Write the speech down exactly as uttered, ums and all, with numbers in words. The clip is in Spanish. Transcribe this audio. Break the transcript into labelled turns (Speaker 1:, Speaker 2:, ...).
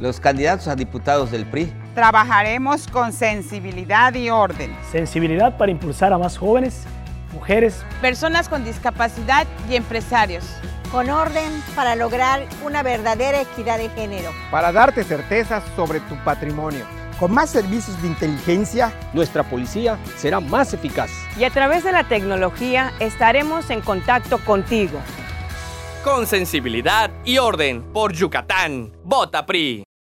Speaker 1: los candidatos a diputados del P R I.
Speaker 2: Trabajaremos con sensibilidad y orden.
Speaker 3: Sensibilidad para impulsar a más jóvenes, mujeres,
Speaker 4: personas con discapacidad y empresarios.
Speaker 5: Con orden para lograr una verdadera equidad de género.
Speaker 6: Para darte certezas sobre tu patrimonio.
Speaker 7: Con más servicios de inteligencia,
Speaker 8: nuestra policía será más eficaz.
Speaker 9: Y a través de la tecnología estaremos en contacto contigo.
Speaker 10: Con sensibilidad y orden por Yucatán. Vota P R I.